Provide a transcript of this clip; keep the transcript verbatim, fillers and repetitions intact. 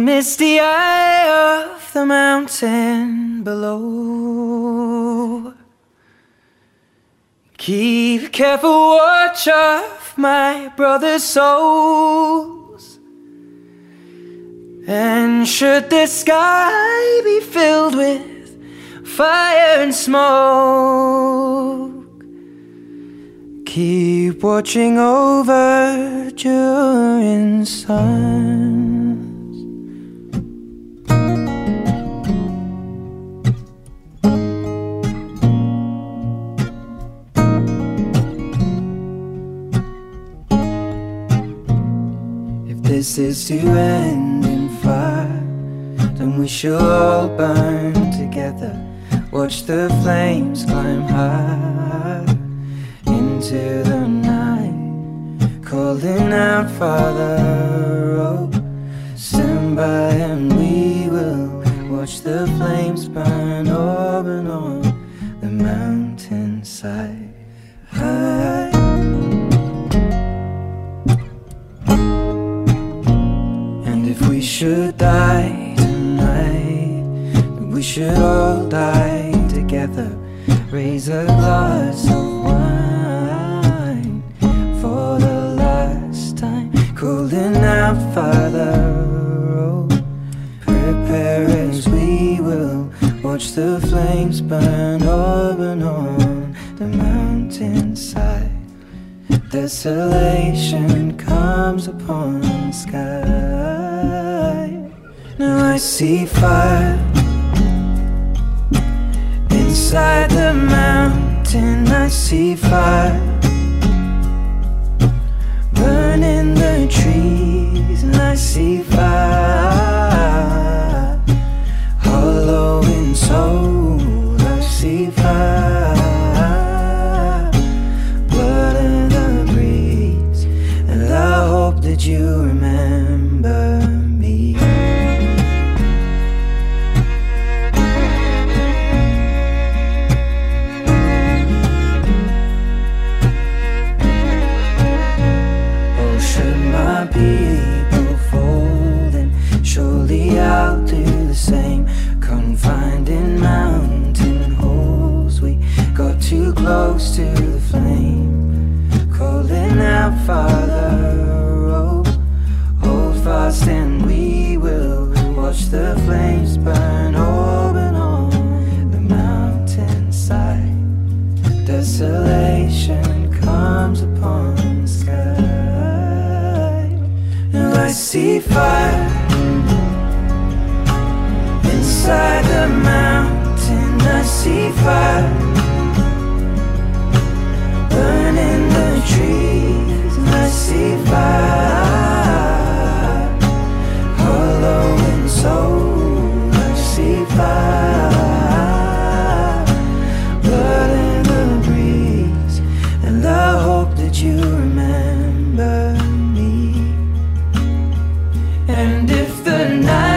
misty eye of the mountain below. Keep careful watch of my brother's souls, and should the sky be filled with fire and smoke, keep watching over during suns. If this is to end in fire, then we shall all burn together. Watch the flames climb high into the night, calling out, Father, oh, stand by and we will watch the flames burn over and on the mountainside. High. And if we should die tonight, we should all die together. Raise a glass of wine for the last time, calling out, Father, oh, prepare as we will watch the flames burn over and on the mountainside. Desolation comes upon the sky. Now I see fire inside the mountain. I see fire burning the trees, and I see fire hollow in soul. I see fire, blood in the breeze, and I hope that you remember me. People folding, surely I'll do the same. Confined in mountain holes, we got too close to the flame, calling out, Father, oh, hold fast and we will watch the flames burn over and on the mountainside. Desolation comes upon the sky. I see fire inside the mountain. I see fire burning the trees, and I see fire hollow in soul. I see fire, blood in the breeze, and I hope that you remember. And if the night